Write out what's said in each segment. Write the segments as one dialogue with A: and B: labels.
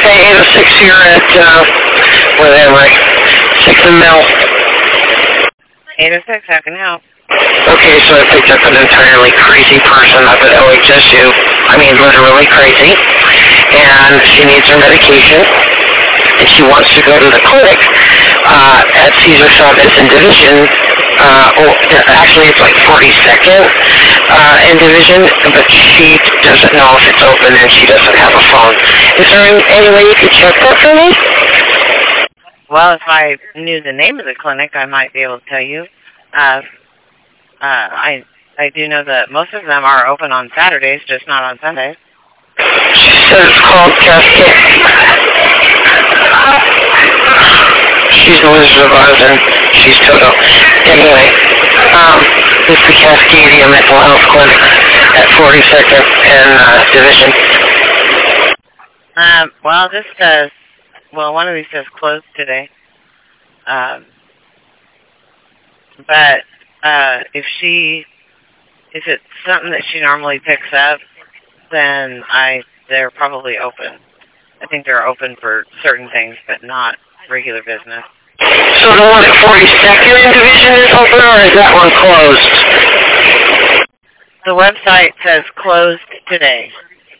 A: Okay, 806 here at, where am I? 6th and Mill.
B: 806, how can I help?
A: Okay, so I picked up an entirely crazy person up at OHSU. I mean, literally crazy. And she needs her medication. And she wants to go to the clinic at Cesar Chavez in Division. Actually, it's like 42nd in Division, but she doesn't know if it's open and she doesn't have a phone. Is there any way you could check that for me?
B: Well, if I knew the name of the clinic, I might be able to tell you. I do know that most of them are open on Saturdays, just not on Sundays.
A: She said it's called Cascade. She's a Wizard of Oz and she's Toto. Anyway, it's the Cascadia Mental Health Clinic at 42nd and Division.
B: Well, this says, one of these says closed today. But if it's something that she normally picks up, then they're probably open. I think they're open for certain things, but not regular business.
A: So the one at 42nd Division is open, or is that one closed?
B: The website says closed today.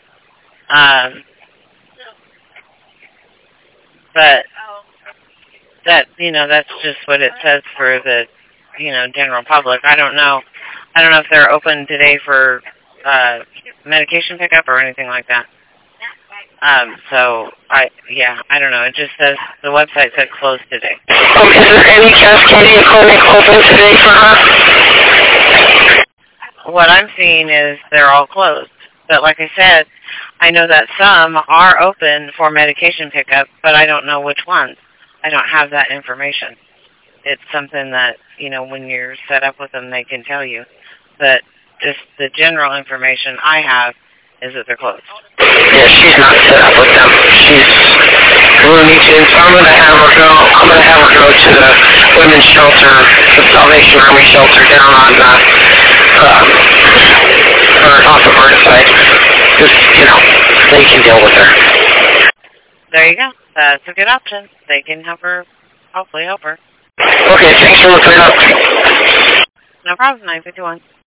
B: But that's just what it says for the, general public. I don't know if they're open today for medication pickup or anything like that. I don't know. It just says, the website said closed today.
A: Is there any Cascadia clinic open today for her?
B: What I'm seeing is they're all closed. But like I said, I know that some are open for medication pickup, but I don't know which ones. I don't have that information. It's something that, when you're set up with them, they can tell you. But just the general information I have is that they're closed.
A: Yeah, she's not set up with them. She's Looney Tunes. I'm going to have her go to the women's shelter, the Salvation Army shelter down on off of Burnside. Just, they can deal with her.
B: There you go. That's a good option. They can hopefully help her.
A: Okay, thanks for looking it up.
B: No problem. 951.